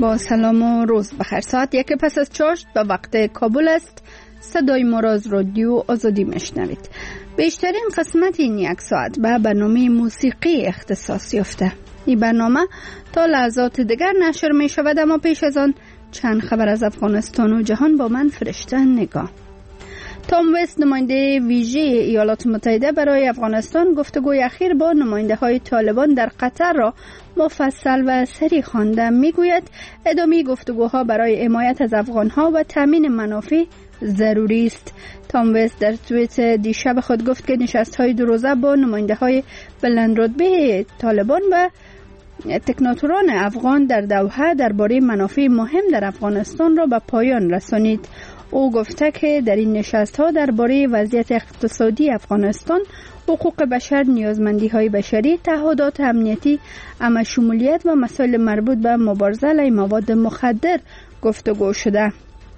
با سلام و روز بخیر. ساعت 1 پس از 4 به وقت کابل است. صدای ما را از رادیو آزادی میشنوید. بیشترین قسمت این یک ساعت به برنامه موسیقی اختصاص یافته. این برنامه تا لحظات دیگر نشر می شود، اما پیش از آن چند خبر از افغانستان و جهان با من فرشته نگاه. تام وست، نماینده ویژه ایالات متحده برای افغانستان، گفتگوی اخیر با نماینده های طالبان در قطر را مفصل و سریع خوانده. میگوید ادامه گفتگوها برای حمایت از افغانها و تامین منافع ضروری است. تام وست در توییت دیشب خود گفت که نشست‌های دو روزه با نماینده‌های بلندرتبه طالبان و تکناتوران افغان در دوحه درباره منافع مهم در افغانستان را به پایان رسانید. او گفته که در این نشست‌ها درباره وضعیت اقتصادی افغانستان، حقوق بشر، نیازمندی‌های بشری، تعهدات امنیتی، عمل شمولیت و مسائل مربوط به مبارزه علیه مواد مخدر گفتگو شده.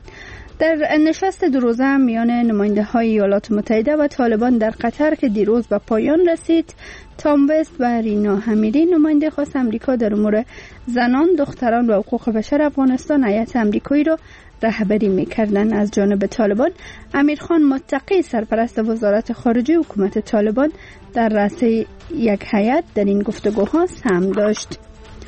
در نشست دو روزه میان نماینده‌های ایالات متحده و طالبان در قطر که دیروز به پایان رسید، تام وست و رینا حمیدی، نماینده خاص امریکا در امور زنان، دختران و حقوق بشر افغانستان، هیئت امریکایی را رهبری می‌کردند. از جانب طالبان، امیرخان متقی، سرپرست وزارت خارجه حکومت طالبان، در رأس یک هیئت در این گفتگوها سهم داشت.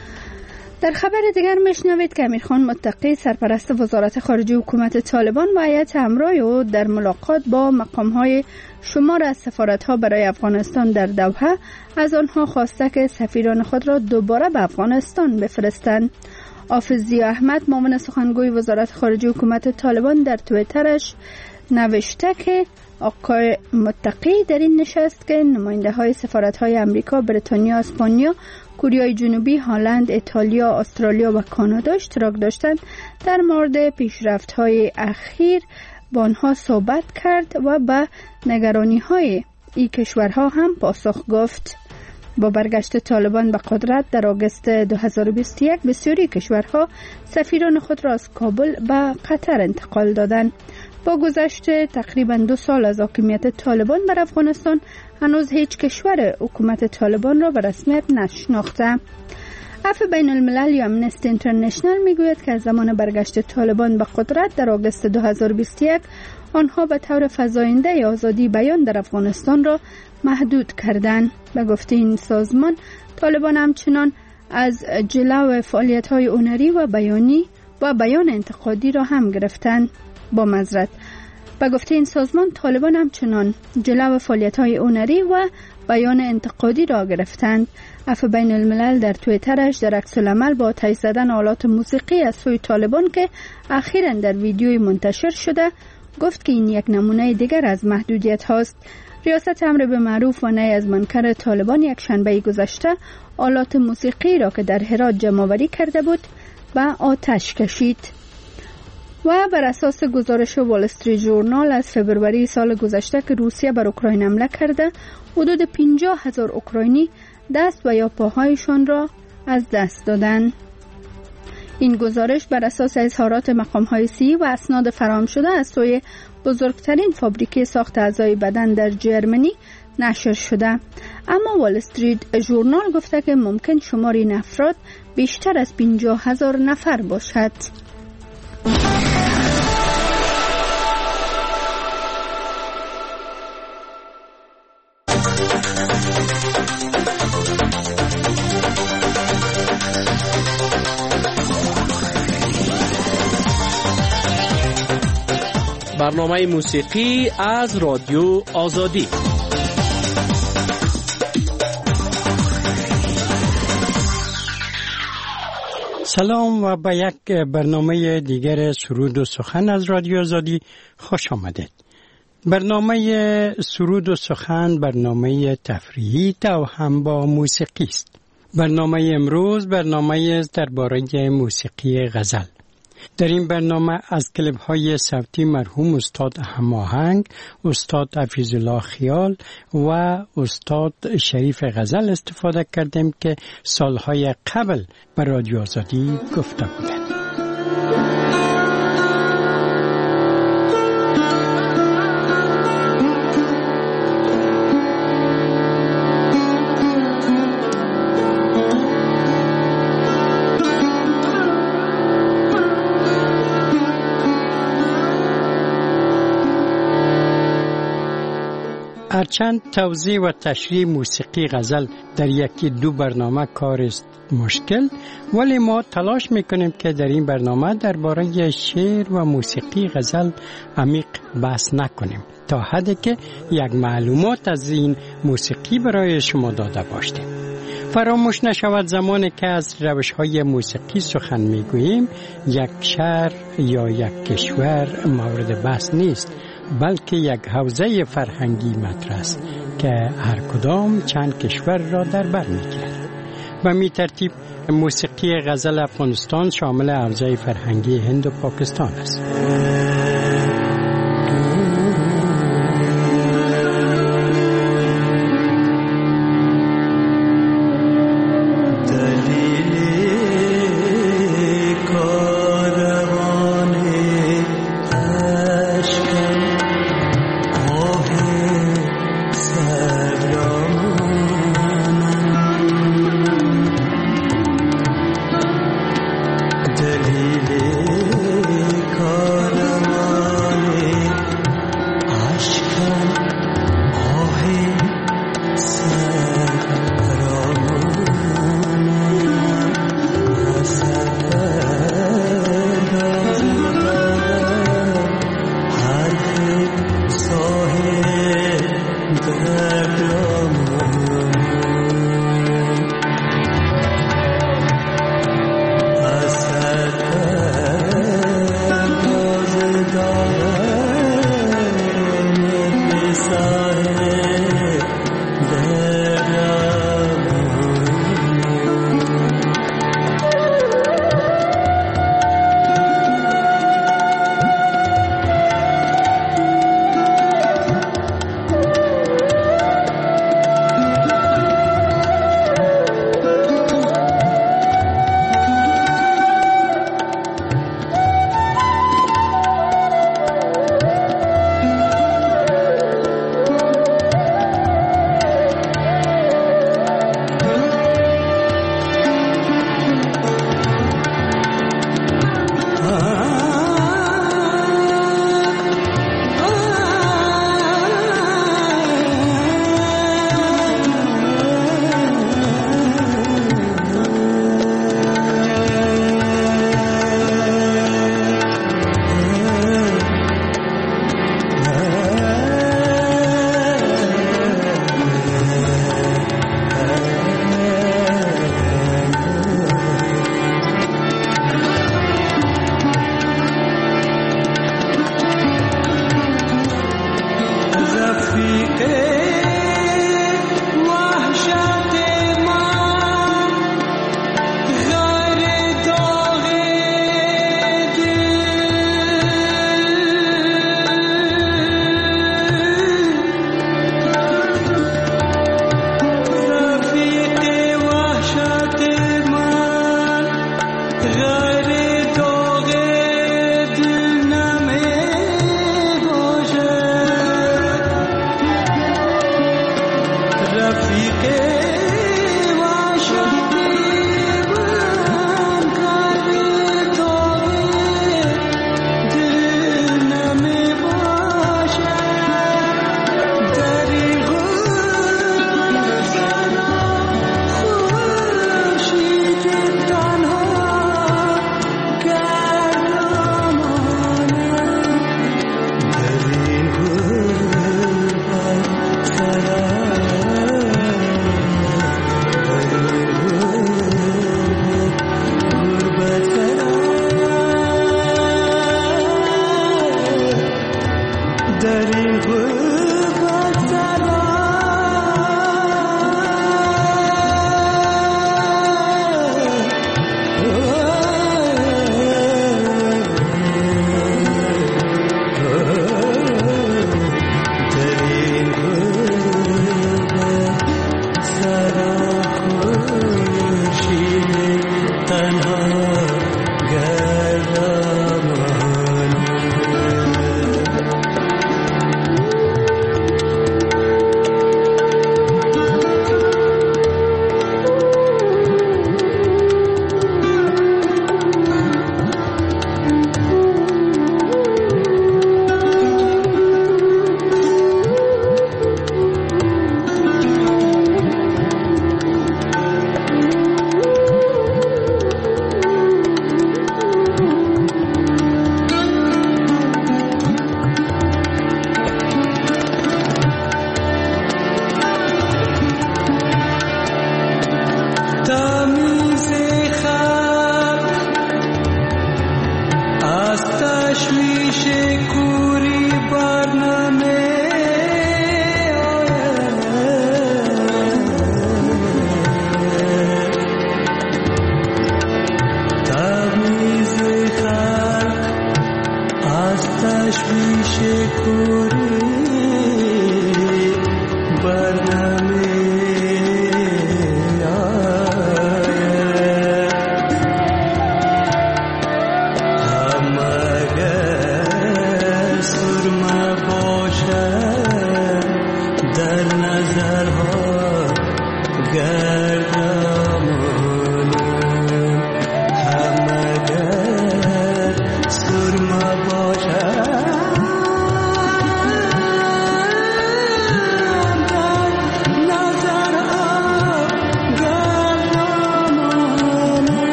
در خبر دیگر میشنوید که امیرخان متقی، سرپرست وزارت خارجه حکومت طالبان و هیئت همراه او در ملاقات با مقام‌های شمار از سفارت‌ها برای افغانستان در دوحه از آنها خواسته که سفیران خود را دوباره به افغانستان بفرستند. حافظ ضیا احمد، معاون سخنگوی وزارت خارجه حکومت طالبان، در توییترش نوشته که آقای متقی در این نشست که نماینده‌های سفارت‌های امریکا، بریتانیا، اسپانیا، کره جنوبی، هلند، ایتالیا، استرالیا و کانادا اشتراک داشتند، در مورد پیشرفت‌های اخیر با آنها صحبت کرد و به نگرانی‌های این کشورها هم پاسخ گفت. با برگشت طالبان به قدرت در آگوست 2021 بسیاری کشورها سفیران خود را از کابل به قطر انتقال دادند. با گذشت تقریبا 2 سال از حاکمیت طالبان بر افغانستان، هنوز هیچ کشور حکومت طالبان را به رسمیت نشناخته. عفو بین الملل یا امنستی اینترنشنال میگوید که از زمان برگشت طالبان به قدرت در آگوست 2021 آنها به طور فزاینده آزادی بیان در افغانستان را محدود کردند. به گفته این سازمان، طالبان همچنان از جلو فعالیت‌های هنری و بیان انتقادی را هم گرفتند. با معذرت، به گفته این سازمان، طالبان همچنان جلو فعالیت‌های هنری و بیان انتقادی را گرفتند. عفو بین الملل در توییترش در عکس‌العمل با آتش زدن آلات موسیقی از سوی طالبان که اخیراً در ویدیوی منتشر شده، گفت که این یک نمونه دیگر از محدودیت هاست. ریاست امر به معروف و نهی از منکر طالبان یک شنبه گذشته آلات موسیقی را که در هرات جمع‌آوری کرده بود به آتش کشید. و بر اساس گزارش وال استریت ژورنال از فبروری سال گذشته که روسیه بر اوکراین حمله کرده، حدود 50,000 اوکراینی دست و یا پاهایشان را از دست دادند. این گزارش بر اساس اظهارات مقام‌های صحی و اسناد فراهم شده از سوی بزرگترین فابریکه ساخت اعضای بدن در جرمنی نشر شده. اما وال استریت ژورنال گفته که ممکن شمار این افراد بیشتر از 50,000 نفر باشد. برنامه موسیقی از رادیو آزادی. سلام و به یک برنامه دیگر سرود و سخن از رادیو آزادی خوش آمدید. برنامه سرود و سخن برنامه تفریحی و هم با موسیقی است. برنامه امروز برنامه درباره موسیقی غزل. در این برنامه از کلیپ های صوتی مرحوم استاد هماهنگ، استاد حفیظالله خیال و استاد شریف غزل استفاده کردیم که سالهای قبل بر رادیو آزادی گفته بودند. هرچند توضیح و تشریح موسیقی غزل در یکی دو برنامه کار است مشکل، ولی ما تلاش میکنیم که در این برنامه درباره شعر و موسیقی غزل عمیق بحث نکنیم تا حدی که یک معلومات از این موسیقی برای شما داده باشیم. فراموش نشود زمانی که از روش‌های موسیقی سخن میگوییم یک شهر یا یک کشور مورد بحث نیست، بلکه یک حوزه فرهنگی مطرح است که هر کدام چند کشور را در بر میگیرد. و می ترتیب موسیقی غزل افغانستان شامل حوزه فرهنگی هند و پاکستان است.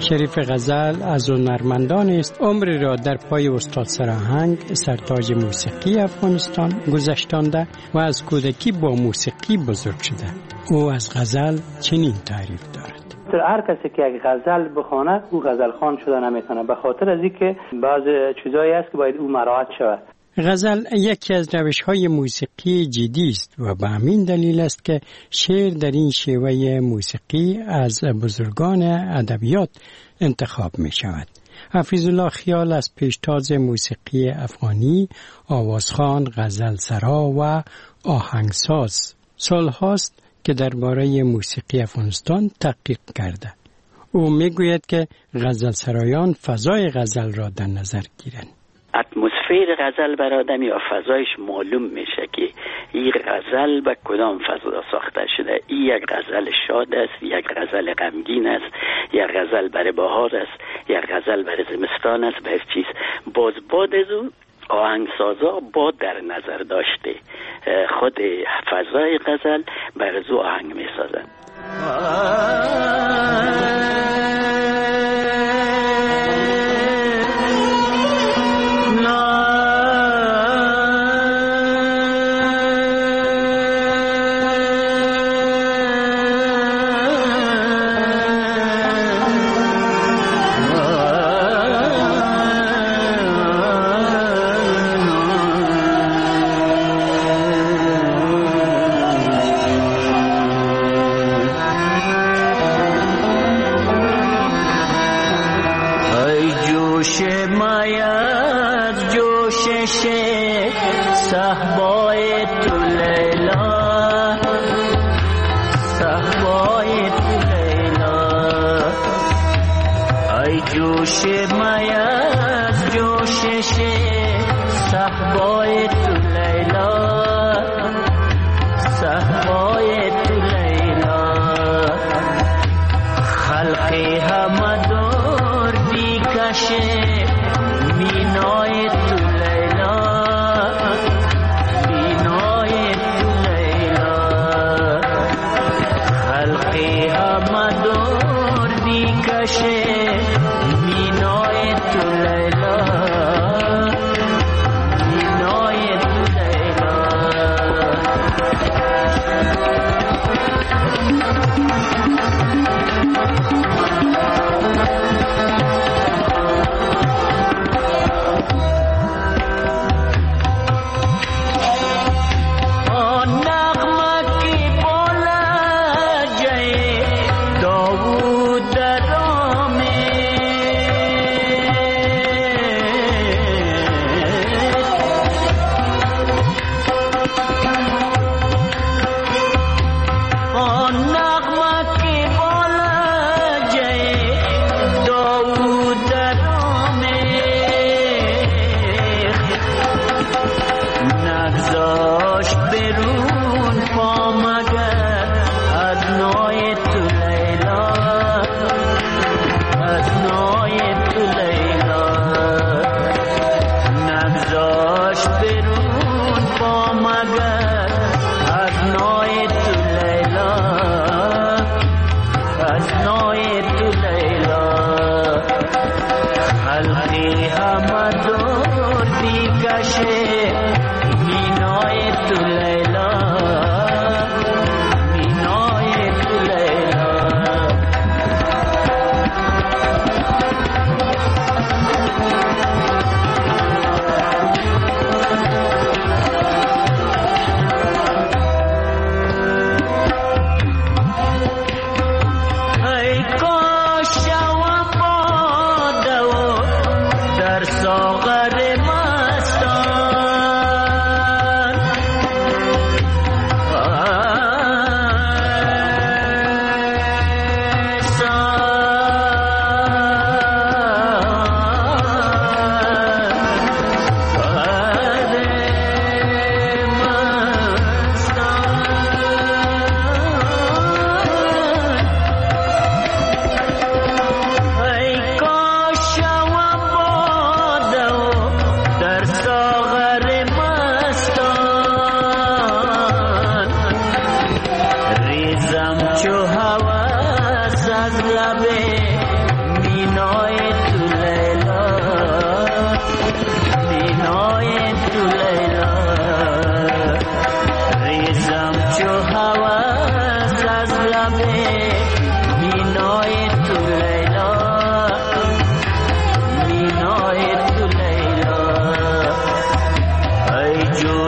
شریف غزل از هنرمندان است عمری را در پای استاد سراهنگ سرتاج موسیقی افغانستان گذشتانده و از کودکی با موسیقی بزرگ شده. او از غزل چنین تعریف دارد: هر کسی که یک غزل بخونه او غزل خوان شده نمیتونه، به خاطر از اینکه بعض چیزایی هست که باید او مراعات شود. غزل یکی از روش‌های موسیقی جدی است و به همین دلیل است که شعر در این شیوه موسیقی از بزرگان ادبیات انتخاب می شود. حفیظ الله خیال از پیشتاز موسیقی افغانی، آوازخوان، غزلسرا و آهنگساز سالهاست که درباره موسیقی افغانستان تحقیق کرده. او میگوید که غزلسرایان فضای غزل را در نظر گیرند. اتمسفر غزل بر آدم یا فضایش معلوم میشه که این غزل به کدام فضا ساخته شده. این یک غزل شاد است، یک غزل غمگین است، یک غزل برای بهار است، یک غزل برای زمستان است. به چیز باز از اون آهنگسازا با در نظر داشته خود فضای غزل بر از آهنگ میسازند.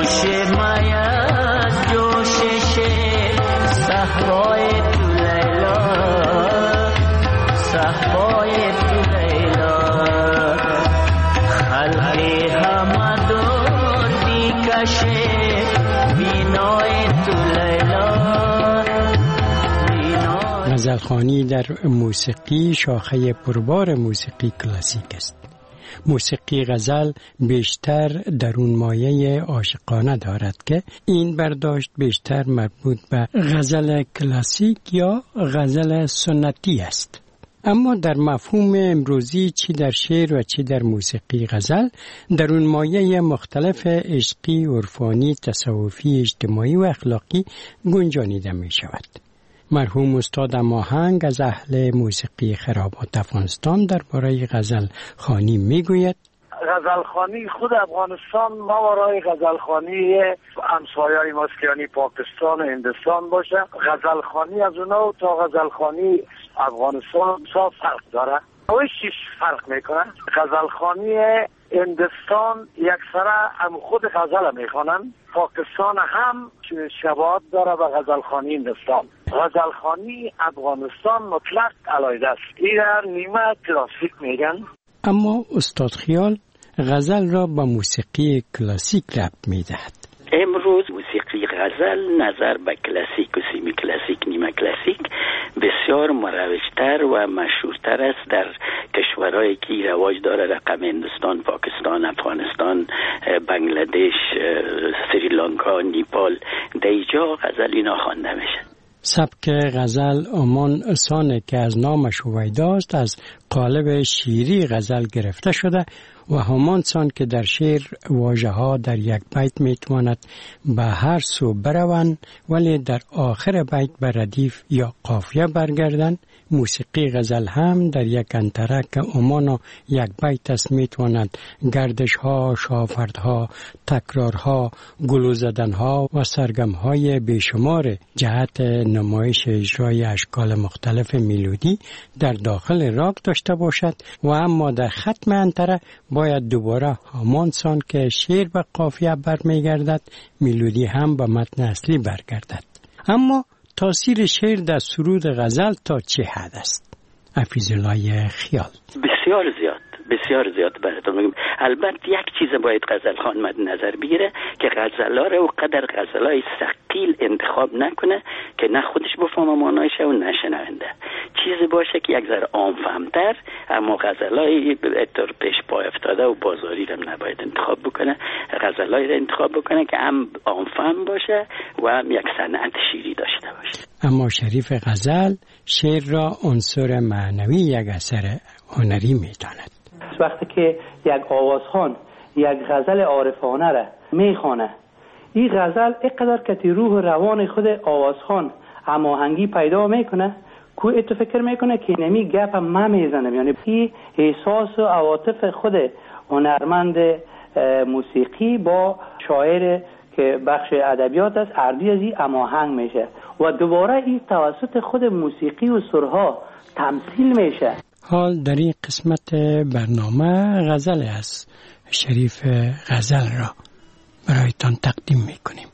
غزلخوانی در موسیقی شاخه پربار موسیقی کلاسیک است. موسیقی غزل بیشتر درون مایه عاشقانه دارد که این برداشت بیشتر مربوط به غزل کلاسیک یا غزل سنتی است. اما در مفهوم امروزی چی در شعر و چی در موسیقی غزل درون مایه مختلف عشقی، عرفانی، تصوفی، اجتماعی و اخلاقی گنجانیده می شود. مرحوم استاد اماهنگ از اهل موسیقی خرابات افغانستان درباره غزل خوانی میگوید: غزلخوانی خود افغانستان ماورای غزلخوانی همسایه‌های ماست که یعنی پاکستان و هندوستان باشه. غزلخوانی از اونا تا غزلخوانی افغانستان صاف فرق داره. چیز فرق میکنه؟ غزلخوانی هندوستان یکسره هم خود غزل میخوانن، پاکستان هم شباهت داره به غزلخوانی هندوستان. غزلخوانی افغانستان مطلق علیحده است. این نیمه کلاسیک میگن. اما استاد خیال غزل را با موسیقی کلاسیک ربط میدهد. امروز موسیقی غزل نظر به کلاسیک و سیمی کلاسیک، نیمه کلاسیک بسیار مروجتر و مشهورتر است در کشورهایی که رواج داره، رقم هندوستان، پاکستان، افغانستان، بنگلادش، سریلانکا، نیپال. در اینجا غزل اینا خوانده میشه. سبک غزل همان سانه که از نامش هویداست از قالب شیری غزل گرفته شده و همان سان که در شعر واژه ها در یک بیت میتواند به هر سو بروند ولی در آخر بیت به ردیف یا قافیه برگردند. موسیقی غزل هم در یک انتره که همان یک بیت است میتواند گردش ها، شافردها، تکرارها، گلو زدنها و سرگمهای بیشمار جهت نمایش اجرای اشکال مختلف میلودی در داخل راگ داشته باشد و اما در ختم انتره باید دوباره همان سان که شعر به قافیه برمیگردد میلودی هم به متن اصلی برگردد. اما تاثیر شعر در سرود غزل تا چه حد است؟ حفیظالله خیال: بسیار زیاد براتون میگم. البته یک چیز باید غزلخوان مد نظر بگیره که غزل‌ها رو قدر غزل‌های ثقیل انتخاب نکنه که نه خودش بفهمه معنایش و نه شنونده. چیزی باشه که یک ذره عام فهمتر، اما غزل‌های طور پیش پای افتاده و بازاری رو نباید انتخاب بکنه. غزل‌هایی رو انتخاب بکنه که هم عام فهم باشه و هم یک صنعت شیری داشته باشه. اما شریف غزل شعر را عنصر معنوی یک اثر هنری می‌داند. وقتی که یک آوازخوان یک غزل عارفانه را میخوانه، این غزل اینقدر که تی روح روان خود آوازخوان هماهنگی پیدا میکنه که اتو فکر میکنه که نمی گپ ما میزنه، یعنی این احساس و عواطف خود هنرمند موسیقی با شاعر که بخش ادبیات است اردی از این هماهنگ میشه و دوباره این توسط خود موسیقی و سرها تمثیل میشه. حال در این قسمت برنامه غزل است. شریف غزل را برایتان تقدیم میکنیم.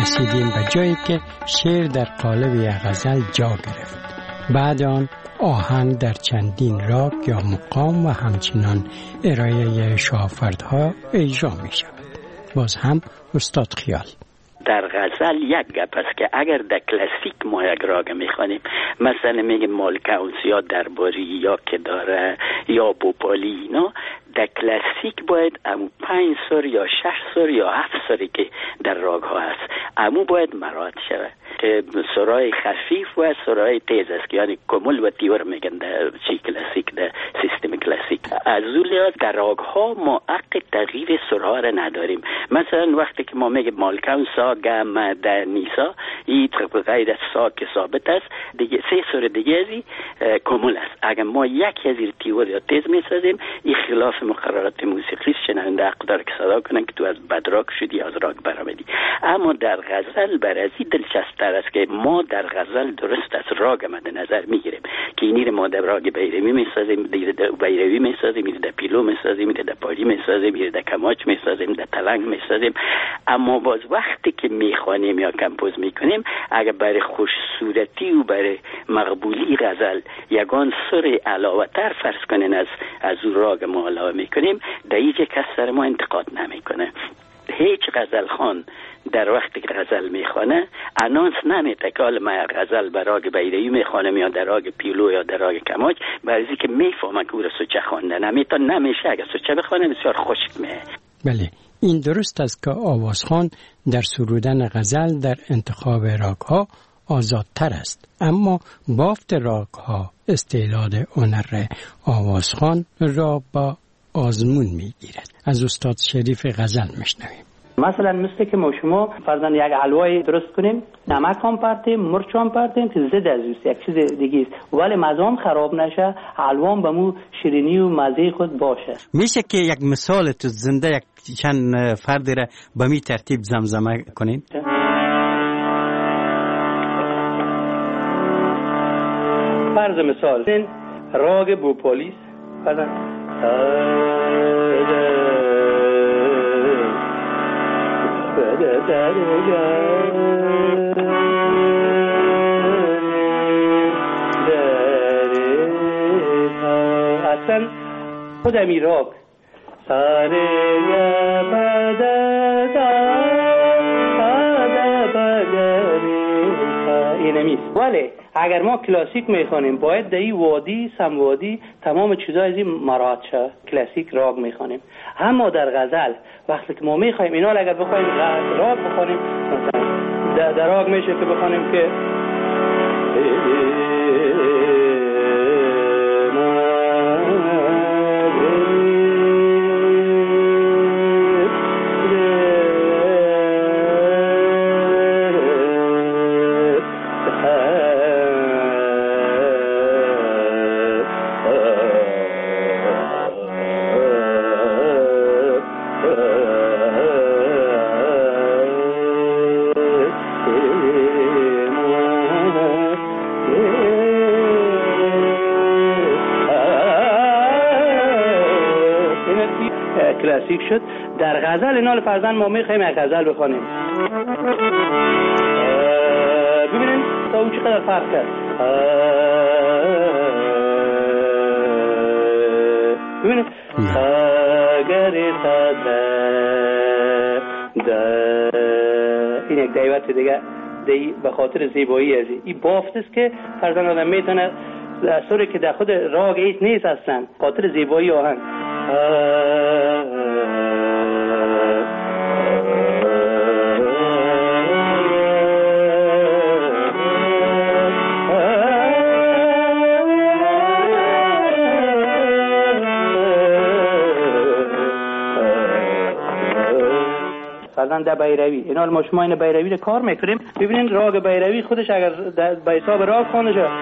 رسیدیم به جایی که شعر در قالب یک غزل جا گرفت. بعد آن آهنگ در چندین راگ یا مقام و همچنان ارائه شاهفردها اجرا می شود. باز هم استاد خیال. در غزل یک گپ است که اگر در کلاسیک ما یک راگ میخوانیم، مثلا میگه مالکاونس یا درباری یا کداره یا بوپالی، اینا در کلاسیک باید امو 5 سر یا 6 سر یا 7 سری که در راگ ها هست امو باید مراعات شود که سرای خفیف و سرای تیز است، یعنی کمول و تیور میگن در چی کلاسیک، در سیستم کلاسیک. از اون لحاظ در راگ ها ما حق تغییر سرها را نداریم. مثلا وقتی که ما میگه مالکاون سا گم در نیسا، این غیر از سا که ثابت است دیگه، 3 سر دیگه ازی کمول است. اگر ما یکی از این تیور یا تیز میسازیم، این خلاف مقررات موسیقی شنونده حق داره که صدا کنن که تو از بدراگ شدی، از راگ برآمدی. اما در غزل برازی دلچسب‌تر است که ما در غزل درست از راگ مد نظر میگیریم که اینی رو ما در راگ بیروی میسازیم، در بیروی میسازیم، در پیلو میسازیم، در پالی میسازیم، در کماچ میسازیم، در تلنگ میسازیم. اما باز وقتی که میخوانیم یا کمپوز میکنیم، اگر برای خوش صورتی و برای مقبولی غزل یگان سر علاوه تر فرض کنین از اون راگ ما علاوه میکنیم، در اینجا کس سر ما انتقاد نمیکنه. هیچ غزل خان در وقتی که غزل میخوانه انانس نمیده که ما غزل به راگ بیروی میخوانم یا در راگ پیلو یا در راگ کماچ، برای اینکه میفهمن که او را سوچه خوانده نمیشه. اگر سوچه بخوانه بسیار خشک میه. بله، این درست است که آوازخوان در سرودن غزل در انتخاب راگ‌ها آزادتر است، اما بافت راگ‌ها استعداد هنر آوازخوان را با آزمون میگیرد. از استاد شریف غزل میشنویم. مثلا مثل که ما شما فرضاً یک حلوای درست کنیم، نمک هم پرتیم، مرچ هم پرتیم که ضد از است، یک چیز دیگه است، ولی مزه خراب نشه، حلوا به مو شیرینی و مزه خود باشه. میشه که یک مثال تو زنده یک چند فردی را به می ترتیب زمزمه کنین؟ فرض مثال راگ بوپالیس، فرضاً اصلا خود امیراک اینمیست. ولی اگر ما کلاسیک میخوانیم باید در این وادی سموادی تمام چیزا از این مراعات شه. کلاسیک راگ میخوانیم. اما در غزل وقتی که ما میخوایم اینا اگر بخوایم راگ بخوانیم، مثلا در راگ میشه که بخوانیم که کلاسیک شد. در غزل اینا فرضاً ما میخوایم یک غزل بخوانیم، ببینید تا اون چقدر فرق کرد. ببینید اگر این یک دیوت دیگه به خاطر زیبایی از این بافت است که فرضاً آدم میتونه سوری که در خود راگ ایت نیست اصلا، خاطر زیبایی آهنگ. فرضاً در بیروی اینا ما شما این بیروی رو کار میکنیم، ببینین راگ بیروی خودش اگر به حساب راگ خوانده شد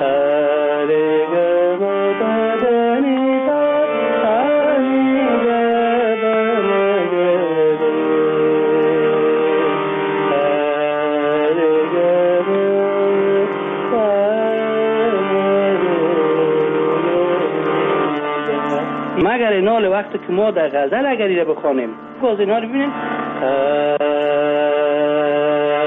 مگر اینا وقتی که ما در غزل اگر ایره بخوانیم باز اینا رو ببینیم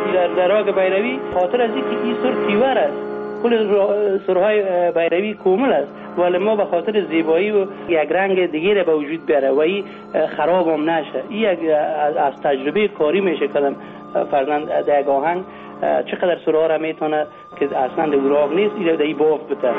در راگ بیروی خاطر از اینکه این سر تیور است، کل سرهای بیروی کومل است، ولی ما به خاطر زیبایی و یک رنگ دیگه به وجود بیاره و این خراب هم نشه. این از تجربه کاری میشه کدام فرزند در یک آهنگ چقدر سرها را میتونه که اصلا در راگ نیست این در این بافت بده.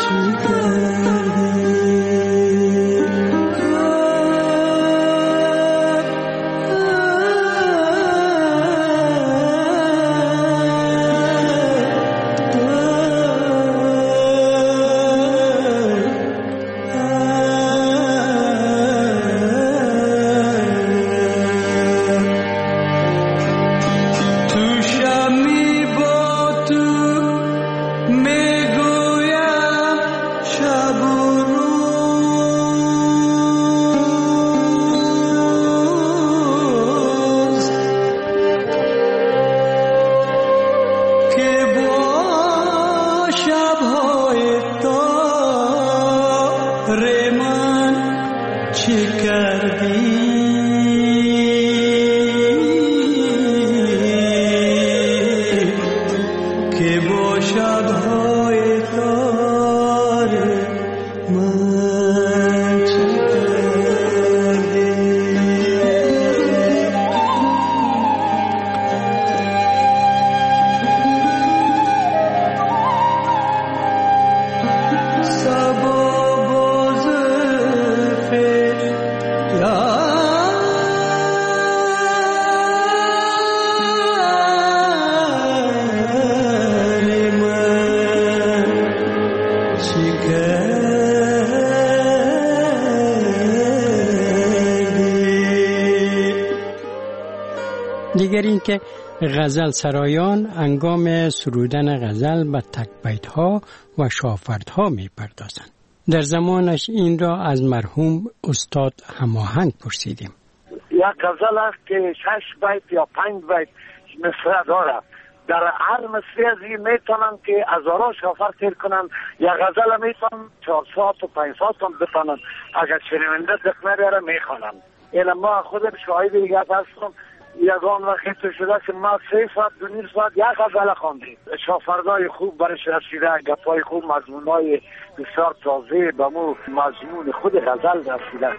دیگر این که غزل سرایان انگام سرودن غزل به تکبیت‌ها و شافردها می پردازند. در زمانش این را از مرحوم استاد هماهنگ پرسیدیم. یک غزل است که 6 بیت یا 5 بیت مصرع دارد. در هر مصرع از این میتونن که هزاران شافر تیر کنن. یک غزل میتونن 4 ساعت و 5 ساعت هم بتونن. اگر شنونده دق نبیاره میخوانن. این ما خودم شاهد دیگه هستم. یگان وقت شده که ما 3 ساعت 2.5 ساعت یک غزل خواندیم. شافردای خوب برش رسیده، گپای خوب، مضمونای بسیار تازه به مو مضمون خود غزل رسیده.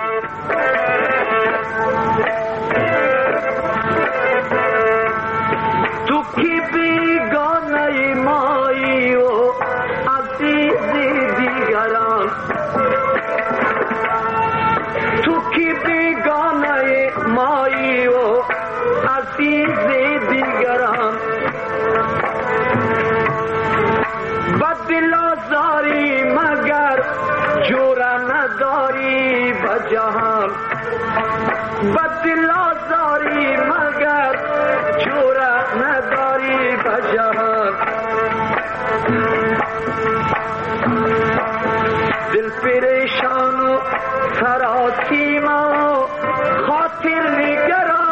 تو کی بیگانه مایی و عزیز دیگران، تو کی بیگانه مایی و عزیز دیگران، بدل آزاری مگر جور نداری به جهان، بدل آزاری مگر جور نداری به جهان. دل پریشان و سراسیما و خاطر نگران،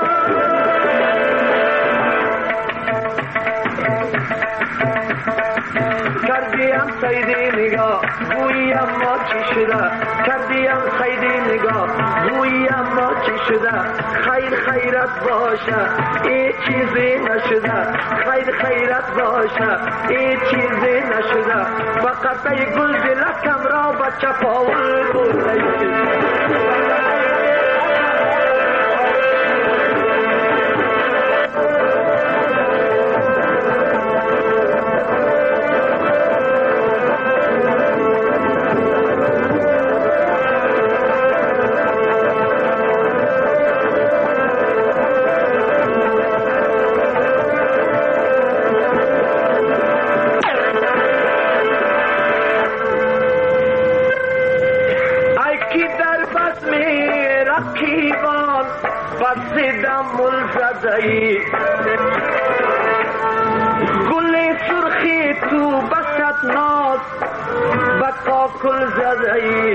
کردیم سیدی نگاه گوییم ما چی شده، کردیم سیدی نگاه گوییم ما چی شده. خیر خیرت باشه ای چیزی نشده، خیر خیرت باشه ای چیزی نشده. فقط ای گل دلکم را با چپاول بوده. گل سرخی تو بسط ناز بقا کل زدهی،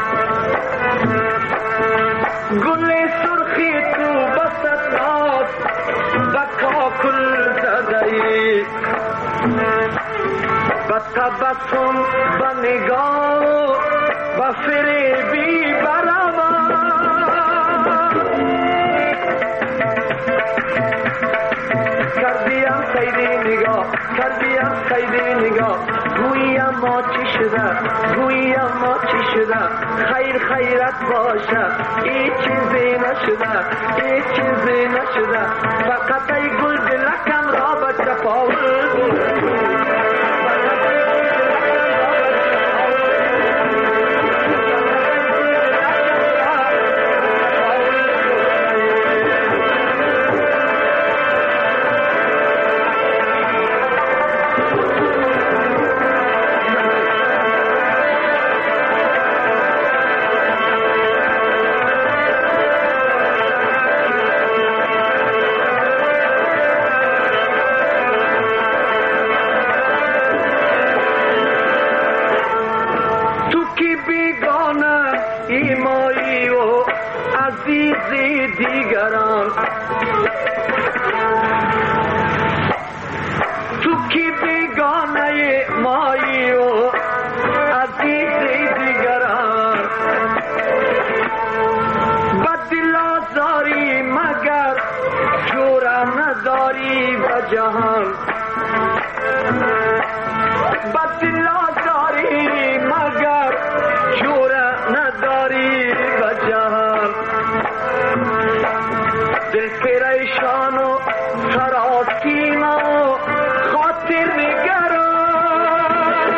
گل سرخی تو بسط ناز بقا کل زدهی. با تبسم با نگاه با فریبی برآمد، کردیم سیدی نگاه کردیم سیدی نگاه گوییم ما چی شده، گوییم ما چی شده. خیر خیرت باشه ای چیزی نشده، ای چیزی نشده. فقط ای گل دلکم را با چپاول بوده، فقط ای گل دلکم را با عزیزی دیگران تو کی بیگانه مایی و عزیزی دیگران بدل آزاری مگر جورم نداری به جهان بدل آزاری مگر جورم نداری به جهان دل پریشان و سراسیم و خاطر نگران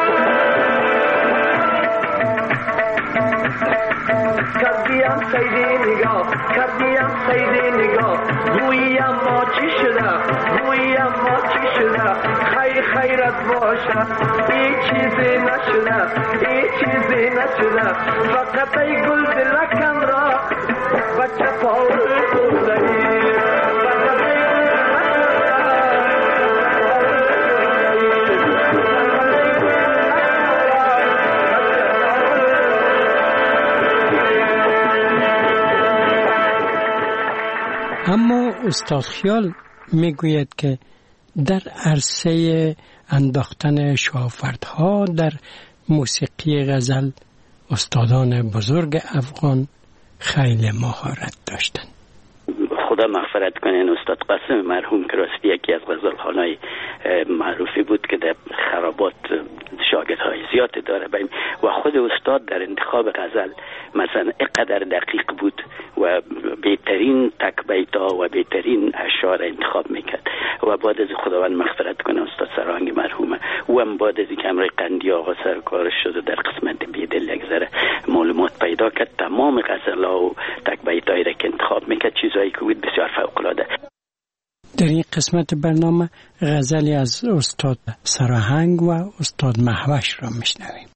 کردیم سیدی نگاه کردیم سیدی نگاه گوییم ما چی شده گوییم ما چی شده خیر خیرت باشه ای چیزی نشده ای چیزی نشده فقط ای گل دلکم را بچه پاول بودهی اما استاد خیال میگوید که در عرصه انداختن شاهفردها در موسیقی غزل استادان بزرگ افغان خیلی مهارت داشتند. خدا مغفرت کنه استاد قاسم مرحوم که راستی یکی از غزلخوانای معروفی بود که در خرابات شاگردهای زیاد داره و خود استاد در انتخاب غزل مثلا اقدر دقیق بود و بهترین تک بیتا و بهترین اشعار انتخاب میکرد و بعد از خداوند مغفرت کنه استاد سرهنگ مرحومه و هم بعد از اینکه امرای قندی آقا سر کارش شده در قسمت بیدل یک ذره معلومات پیدا کرد تمام غزل‌ها و تک بیتایی را که انتخاب میکرد چیزایی که بود بسیار فوق‌العاده. در این قسمت برنامه غزلی از استاد سرهنگ و استاد مهوش را میشنویم.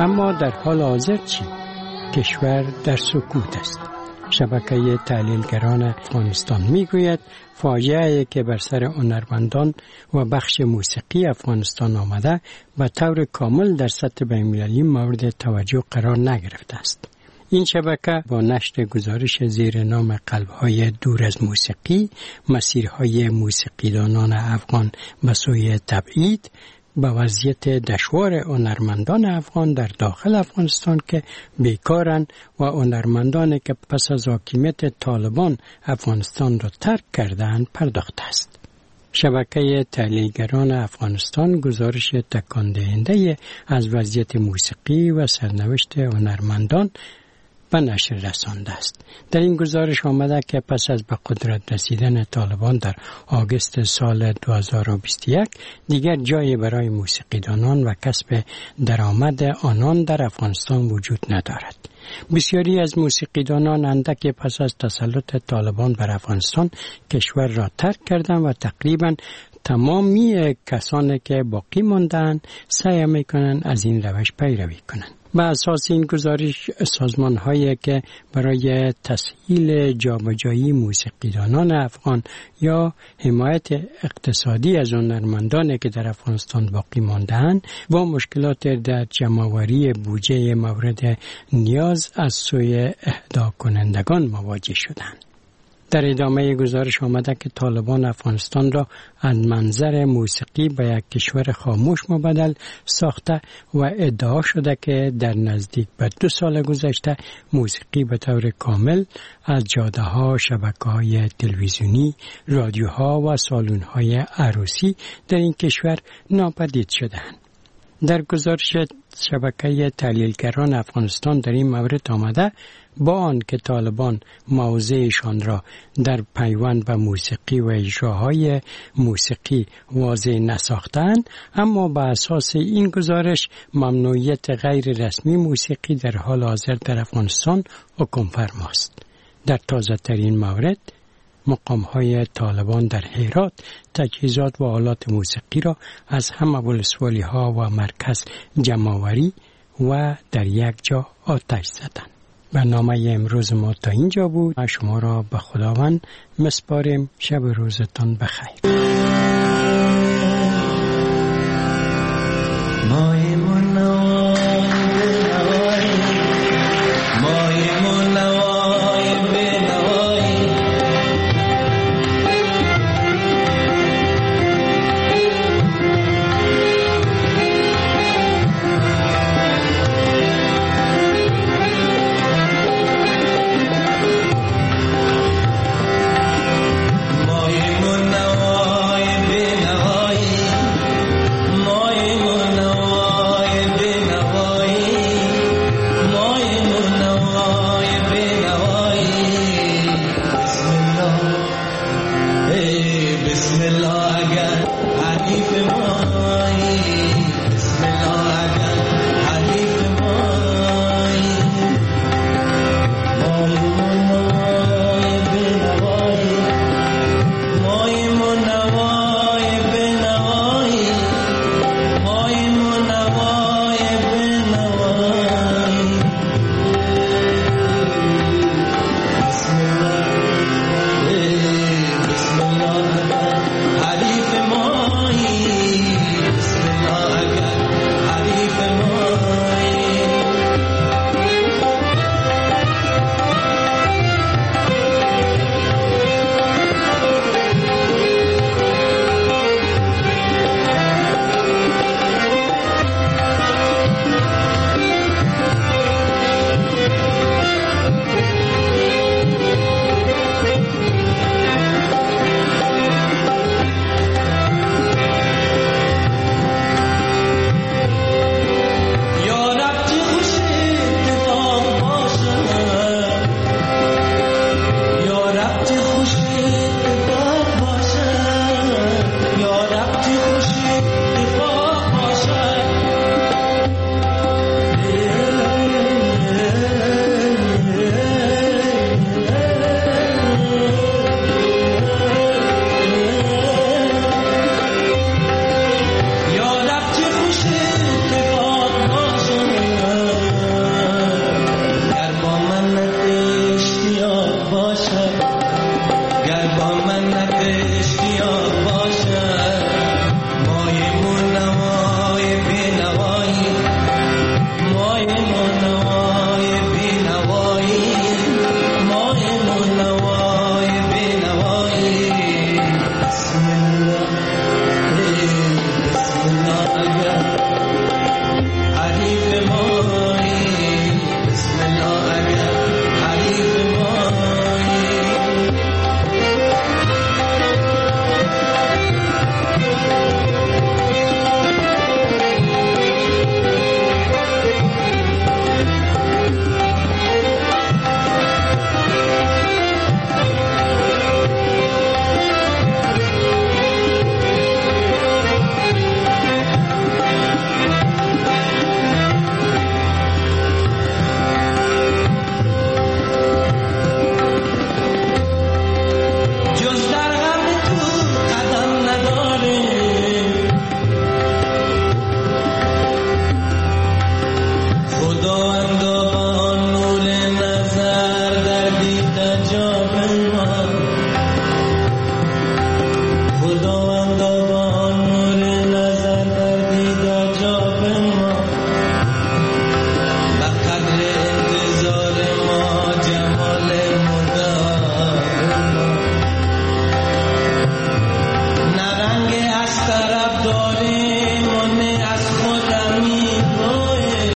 اما در حال حاضر چی؟ کشور در سکوت است. شبکه تحلیلگران افغانستان میگوید فاجعه‌ای که بر سر هنرمندان و بخش موسیقی افغانستان آمده به طور کامل در سطح بین‌المللی مورد توجه قرار نگرفته است. این شبکه با نشر گزارش زیر نام قلب‌های دور از موسیقی، مسیرهای موسیقیدانان افغان به سوی تبعید، با وضعیت دشوار هنرمندان افغان در داخل افغانستان که بیکارند و هنرمندانی که پس از حاکمیت طالبان افغانستان را ترک کردند پرداخته است. شبکه تحلیلگران افغانستان گزارش تکان دهنده از وضعیت موسیقی و سرنوشت هنرمندان به نشر رسانده است. در این گزارش آمده که پس از به قدرت رسیدن طالبان در آگوست سال 2021 دیگر جایی برای موسیقیدانان و کسب درآمد آنان در افغانستان وجود ندارد. بسیاری از موسیقیدانان اندک پس از تسلط طالبان بر افغانستان کشور را ترک کردند و تقریباً تمامی کسانی که باقی ماندند سعی می‌کنند از این روش پیروی کنند. به اساس این گزارش سازمان‌هایی که برای تسهیل جابجایی موسیقیدانان افغان یا حمایت اقتصادی از هنرمندانی که در افغانستان باقی مانده‌اند با مشکلات در جمع‌آوری بودجه مورد نیاز از سوی اهدا کنندگان مواجه شدند. در ادامه گزارش آمده که طالبان افغانستان را از منظر موسیقی به یک کشور خاموش مبدل ساخته و ادعا شده که در نزدیک به 2 سال گذشته موسیقی به طور کامل از جاده‌ها، شبکه‌های تلویزیونی، رادیوها و سالن‌های عروسی در این کشور ناپدید شده‌اند. در گزارش شبکه تحلیلگران افغانستان در این مورد آمده با آنکه طالبان موضعشان را در پیوند به موسیقی و اجراهای موسیقی واضح نساختند، اما به اساس این گزارش ممنوعیت غیر رسمی موسیقی در حال حاضر در افغانستان حکم فرماست. در تازه ترین مورد مقام‌های طالبان در هرات تجهیزات و آلات موسیقی را از همه ولسوالی‌ها و مرکز جمع‌آوری و در یک جا آتش زدند. برنامه امروز ما تا اینجا بود. شما را به خداوند میسپاریم. شب روزتان بخیر.